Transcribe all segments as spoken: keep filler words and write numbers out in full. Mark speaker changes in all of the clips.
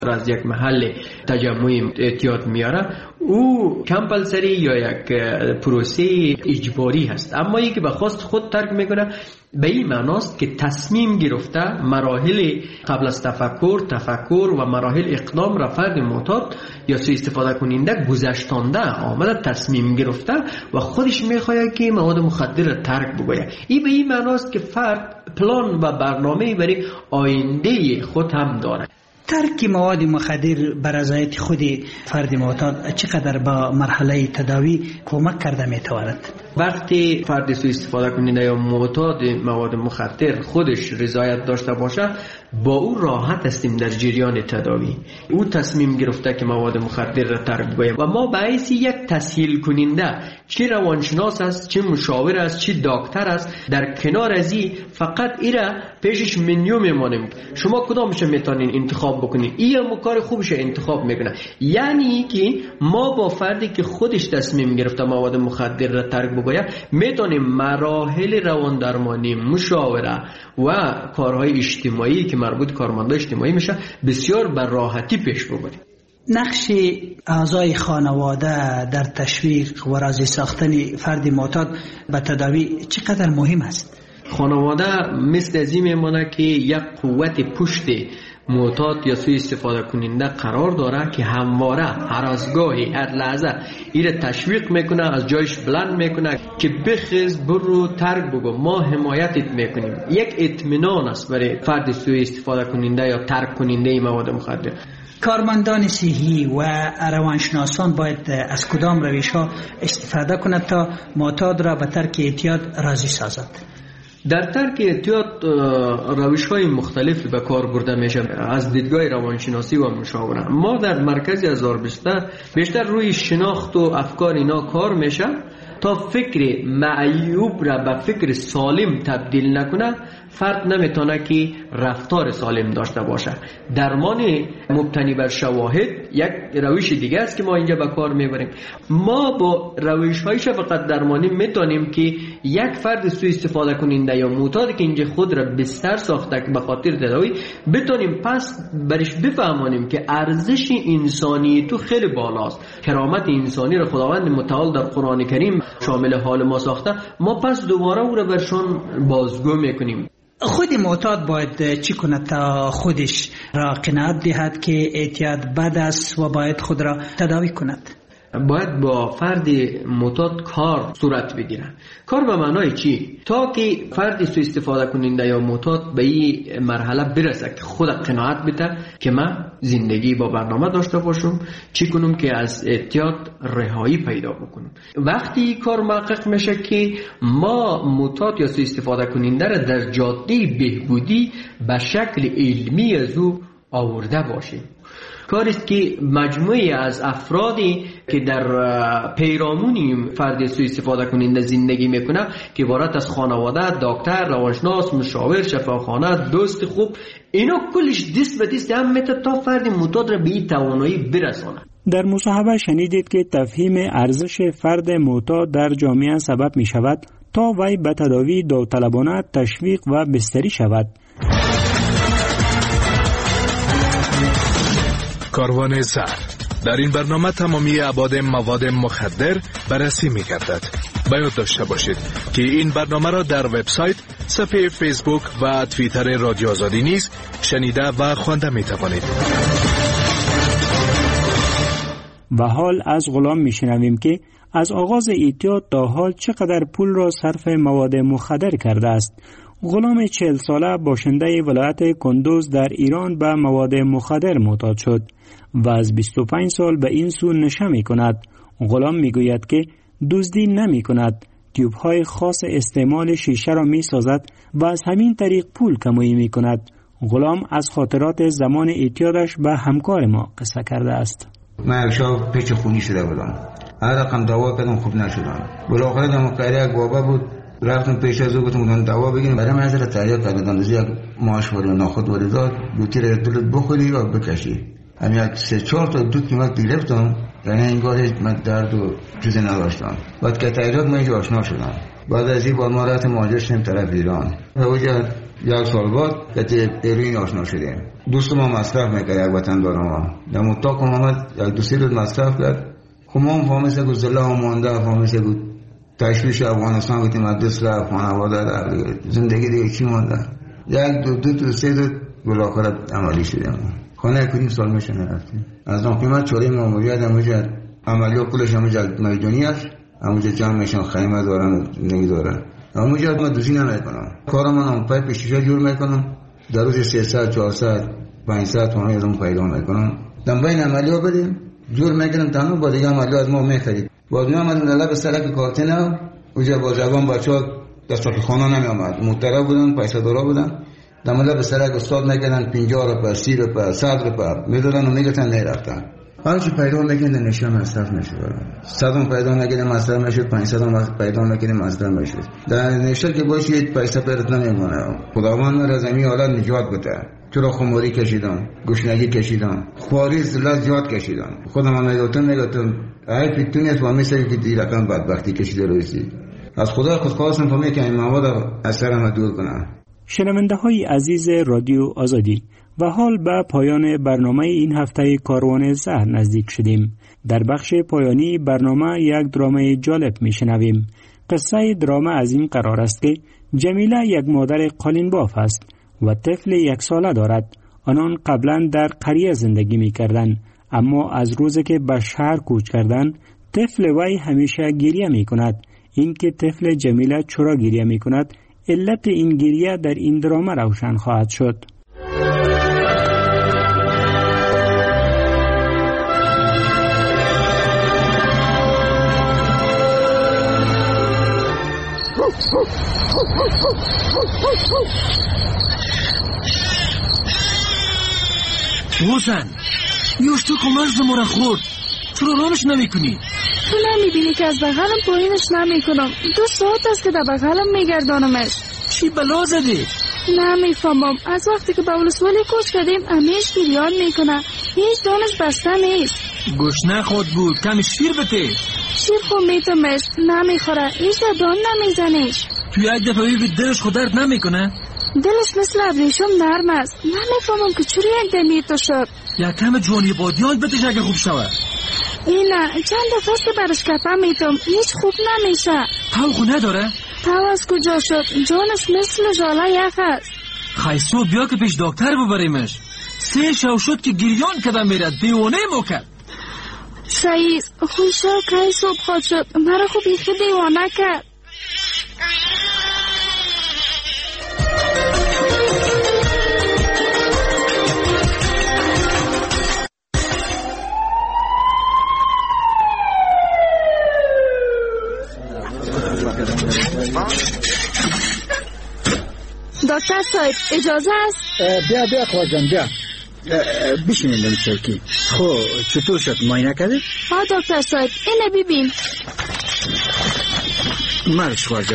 Speaker 1: از یک محل تجمع اعتیاد میاره، او کمپلسری یا یک پروسه اجباری هست. اما یکی به خواست خود ترک میکنه به این معناست که تصمیم گرفته مراحل قبل از تفکر تفکر و مراحل اقدام را فرد معتاد یا سوء استفاده کننده گذشتانده آمده تصمیم گرفته و خودش میخواهد که مواد مخدر را ترک بگوید. این به این معناست که فرد پلان و برنامه برای آینده خود هم داره.
Speaker 2: ترک مواد مخدر بر رضایت خود فرد معتاد چقدر با مرحله تداوی کمک کرده میتواند؟
Speaker 1: وقتی فرد سوء استفاده کننده یا معتاد مواد مخدر خودش رضایت داشته باشه، با او راحت هستیم در جریان تداوی. او تصمیم گرفته که مواد مخدر را ترک بگوید و ما به حیث یک تسهیل کننده، چه روانشناس است، چه مشاور است، چه دکتر است، در کنار از این فقط ایرا پیشش منیو میمانیم. شما کدامش میتونین انتخاب بکنین، این هم کار خوبش انتخاب میکنه. یعنی که ما با فردی که خودش تصمیم گرفته مواد مخدر را ترک بگوید میتونیم مراحل روان درمانی، مشاوره و کارهای اجتماعی که مربوط کارمندان اجتماعی میشه بسیار بر راحتی پیش ببریم.
Speaker 2: نقش اعضای خانواده در تشویق و راضی ساختن فرد معتاد به تداوی چقدر مهم است؟
Speaker 1: خانواده مثل از این میمونه که یک قوت پشت معتاد یا سوء استفاده کننده قرار داره که همواره هر از گاهی هر لحظه ایره تشویق میکنه، از جایش بلند میکنه که بخیز برو ترک بگو، ما حمایتت میکنیم. یک اطمینان است برای فرد سوء استفاده کننده یا ترک کننده مواد مخدر.
Speaker 2: کارمندان صحی و روانشناسان باید از کدام روش ها استفاده کنند تا معتاد را به ترک اعتیاد راضی سازد؟
Speaker 1: در ترک اعتیاد روش های مختلفی به کار برده میشه از دیدگاه روانشناسی و مشاوره. ما در مرکز هزار بیشتر بیشتر روی شناخت و افکار اینا کار میشه تا فکر معیوب را به فکر سالم تبدیل نکنه. فرد نمیتونه که رفتار سالم داشته باشه. درمان مبتنی بر شواهد یک روش دیگه است که ما اینجا به کار میبریم. ما با روش های فقط درمانی میتونیم که یک فرد سوء استفاده کننده یا معتاد که اینجا خود را بستر ساخته که به خاطر تداوی بتونیم پس برش بفهمانیم که ارزش انسانی تو خیلی بالاست. کرامت انسانی را خداوند متعال در قرآن کریم شامل حال ما ساخته، ما پس دوباره او را برشان بازگو میکنیم.
Speaker 2: خود معتاد باید چی کند تا خودش را قناعت دهد که اعتیاد بد است و باید خود را تداوی کند؟
Speaker 1: باید با فرد معتاد کار صورت بگیره. کار به معنای چی؟ تا که فرد سوء استفاده کننده یا معتاد به این مرحله برسه که خود قناعت بده که من زندگی با برنامه داشته باشم، چی کنم که از اعتیاد رهایی پیدا بکنم. وقتی کار محقق میشه که ما معتاد یا سوء استفاده کننده را در جاده بهبودی به شکل علمی از او آورده باشیم. کاریست که مجموعی از افرادی که در پیرامون فرد سوء استفاده کننده زندگی میکنه که عبارت از خانواده، دکتر، روانشناس، مشاور، شفاخانه، دوست خوب، اینا کلش دست به دست هم میتونه تا فرد معتاد را به این توانایی برسانه.
Speaker 3: در مصاحبه شنیدید که تفهیم ارزش فرد معتاد در جامعه سبب می شود تا وی به تداوی داوطلبانه تشویق و بستری شود.
Speaker 4: کاروان زر در این برنامه تمامی ابعاد مواد مخدر بررسی می گردد. باید داشته باشید که این برنامه را در وبسایت، صفحه فیسبوک و توییتر رادیو آزادی نیز شنیده و خوانده می توانید.
Speaker 3: و حال از غلام می شنویم که از آغاز اعتیاد تا حال چقدر پول را صرف مواد مخدر کرده است. غلام چهل ساله باشنده ولایت کندوز در ایران به مواد مخدر معتاد شد و از بیست و پنج سال به این سو نشه می کند. غلام می گوید که دزدی نمی کند، تیوب های خاص استعمال شیشه را می سازد و از همین طریق پول کمایی می کند. غلام از خاطرات زمان اعتیادش به همکار ما قصه کرده است.
Speaker 5: من شب پیچ خونی شده بودم، هر رقم دوا کردم خوب نشدم. بالاخره دموکرات یک بابا بود، رفتم پیش از او گفتم اون دوا بگیریم. برای من حضرت تعریف کردم از یک ماش ولی ناخود ولی داد دوتی را دلت بخوری و بکشی. همین یک سه چهار تا دو کیمت گرفتم، یعنی انگار من درد و چیزی نداشتم. بعد که تعریف من اینجا آشنا شدم. بعد از این بعد ما رفتیم مهاجر شدیم طرف ایران. اونجا یک سال بعد که هروئین آشنا شدیم. دوست ما مصرف میکرد یک وطن دار ما. در مطاق محمد یک دو سه روز مصرف کرد. خب ما فهمیدیم که زله هم مانده، فهمیدیم که تشویش افغانستان بودیم از دست رفت، خانواده در زندگی دیگه چی مانده. یک دو دو دو سه دو بالاخره عملی شدیم. خانه کدیم سال میشه نرفتیم. از اون قیمت چوری ماموریت همونجا عملیات کلش همونجا میدانی است. همونجا جمع میشن خیمه دارن زندگی دارن. همونجا ما دوزی نمیکنم. کارم من پایپ شیشه جور میکنم. در روز سیصد چهارصد پانصد تومانی از اون پیدا میکنم. در بین عملیات بدیم جور میکنم تمام با دیگه عملیات ما میخرید. بعد ما اومدیم لب سرک کارتنا اونجا با جوان بچه‌ها دستور خانه نمی آمد. مطرب بودن، پیسه دارا بودن. در لب سرک استاد میگن پنجاه روپیه، سی روپیه، صد روپیه میدادن و میگفتن نرفتن. حالا چی پیدا میکنه نشه مصرف میشه. صدم پیدا میکنه مصرف میشه، پانصد هم پیدا میکنه مصرف میشه. در نشه که باشید پیسه پرت نمیمونه. خداوند مرا از این حالت نجات بده. چرا خماری کشیدم، گشنگی کشیدم، خواری زلال زیاد کشیدم. خودم هم میگفتم میگفتم ای پیتونیت و میشه که دی رقم بدبختی کشیده روزی. از خدا خود خواستم فهمید که این مواد اثرم دور کنم.
Speaker 3: شنونده های عزیز رادیو آزادی، و حال به پایان برنامه این هفته کاروان زهر نزدیک شدیم. در بخش پایانی برنامه یک درامه جالب میشنویم. قصه درامه از این قرار است که جمیله یک مادر قالین باف است و طفل یک ساله دارد. آنان قبلا در قریه زندگی میکردند، اما از روزی که به شهر کوچ کردند طفل وی همیشه گریه میکند. این که طفل جمیله چرا گریه میکند، علت این گریه در این درامه روشن خواهد شد.
Speaker 6: حسن یوش تو کمرز مرا خورد، چرا رانش نمی کنی؟
Speaker 7: تو نمی بینی که از بغلم پایینش نمی کنم. دو ساعت است که در بغلم می گردانمش.
Speaker 6: چی بلا زدی؟
Speaker 7: نمی فهمم. از وقتی که به ولسوالی کوچ کردیم همیش گریان می کنه. هیچ دانش بسته نیست.
Speaker 6: گشنه خود بود، کمی شیر بده.
Speaker 7: شیر خود میتمش نمی خوره. هیچ در دان نمی زنیش.
Speaker 6: تو یک دفعه ببین دلش خود درد نمی کنه؟
Speaker 7: دلش مثل ابریشم نرم است. نمیفهمم که چوری یک دمیر تو شد.
Speaker 6: یک کم جوانی بادیان بتش اگه خوب شود.
Speaker 7: اینه چند دفعه است که برش کپم میتم هیچ خوب نمیشه.
Speaker 6: تاو خو نداره؟
Speaker 7: تاو از کجا شد؟ جانش مثل ژاله یخ است.
Speaker 6: خیسو بیا که پیش دکتر ببریمش. سه شو شد که گریان کدم میرد دیوانه موکد.
Speaker 7: سعیز خوشا که صبح خود شد مرا خوب بیخی دیوانه کرد. دکتر صاحب اجازه است؟
Speaker 2: بیا بیا خواجم بیا بشینید در چوکی. خب چطور شد معاینه کردی؟
Speaker 7: ها دکتر صاحب اینه ببین.
Speaker 2: مرش خواجم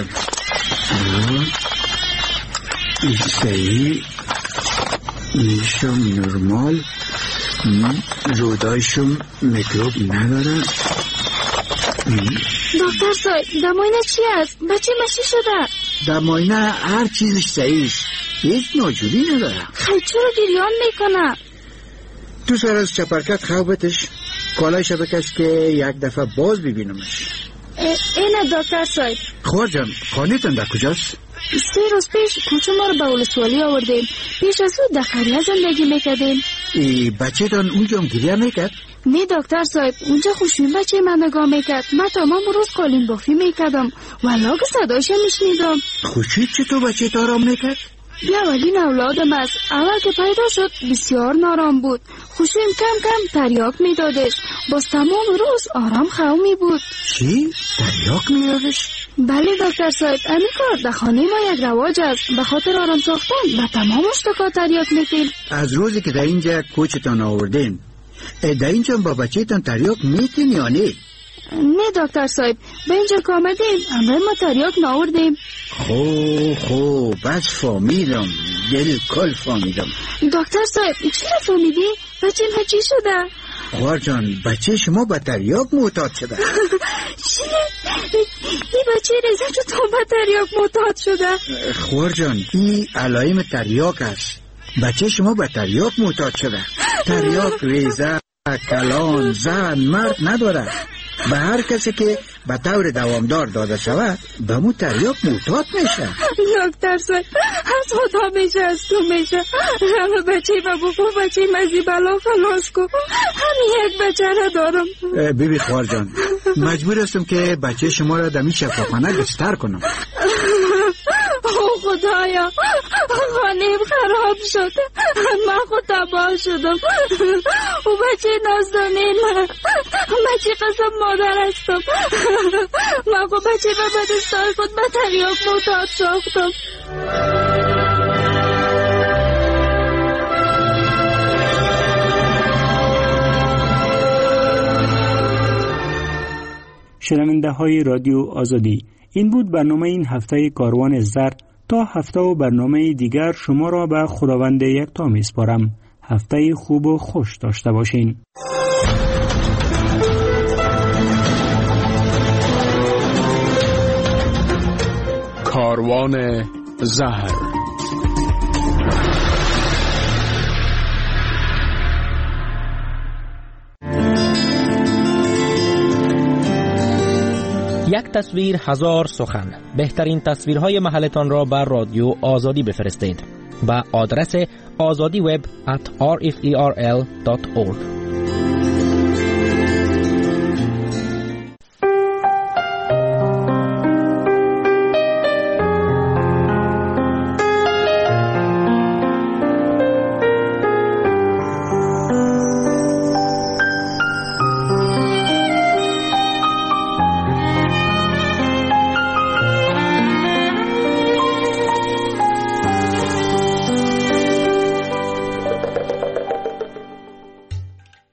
Speaker 2: این صحیح میشم نرمال، رودایشم میکروب ندارم.
Speaker 7: دکتر صاحب در معاینه چی است؟ بچه مشی شده؟
Speaker 2: در معاینه هر چیزش صحیح، هیچ ناجوری نداره.
Speaker 7: خیلی چرا گریان میکنه؟
Speaker 2: تو سر از چپرکت خوابتش کالایش بکش که یک دفعه باز ببینمش.
Speaker 7: اینه دکتر صاحب.
Speaker 2: خواجم خانه‌تان در کجاست؟
Speaker 7: سه روز پیش کوچه ما رو به ولسوالی آوردیم. پیش از او در قریه زندگی میکردیم.
Speaker 2: ای بچه تان اونجا هم گریه میکرد؟
Speaker 7: نه دکتر صاحب اونجا خوشیم بچه من نگاه میکرد. من تمام روز قالین بافی میکردم ولی که صدایش میشنیدم.
Speaker 2: خوشید چطور بچه تا آرام میکرد؟
Speaker 7: اولین اولادم است. اول که پیدا شد بسیار نارام بود. خوشیم کم کم تریاک میدادش. باز تمام روز آرام خومی بود.
Speaker 2: چی؟ تریاک میدادش؟
Speaker 7: بله دکتر صاحب همین کار در خانه ما یک رواج است. به خاطر آرام ساختن و تمام اشتکا تریاک میتیم.
Speaker 2: از روزی که در اینجا کوچتان آوردین در اینجا با بچه تان تریاک میتین یا نه؟
Speaker 7: نه دکتر صاحب به اینجا که آمدیم همراه ما تریاک ناوردیم.
Speaker 2: خو خو بس فهمیدم، دل کل فهمیدم.
Speaker 7: دکتر صاحب چی را فهمیدی؟ بچه ما چی شده؟
Speaker 2: خوار جان بچه شما با تریاک معتاد شده.
Speaker 7: چی؟ این بچه ریزه تو تا تریاک معتاد شده.
Speaker 8: خور جان این علائم تریاک است. بچه شما به تریاک معتاد شده. تریاک ریزه کلان زن مرد نداره. به هر کسی که به طور دوامدار داده شود به مو تریاک معتاد میشه.
Speaker 7: دکتر صاحب از خدا میشه از تو میشه. همه بچه ما بکن بچه مزی بلا خلاص کن. همین یک بچه را دارم.
Speaker 8: بیبی خوار جان مجبور هستم که بچه شما را دمی شفاخانه گستر کنم.
Speaker 7: او خدایا خانیم خراب شد. من خود تباه شدم. او بچه نازدانه من بچه قسم مادر هستم. من خود بچه و بدستای خود به تریاک معتاد ساختم.
Speaker 3: شنونده های رادیو آزادی، این بود برنامه این هفته کاروان زر. تا هفته و برنامه دیگر شما را به خداوند یکتا میسپارم. هفته خوب و خوش داشته باشین.
Speaker 9: کاروان زهر.
Speaker 10: یک تصویر هزار سخن. بهترین تصویرهای محلتان را بر رادیو آزادی بفرستید. با آدرس آزادی وب ات آر اف ای آر ال دات اورگ.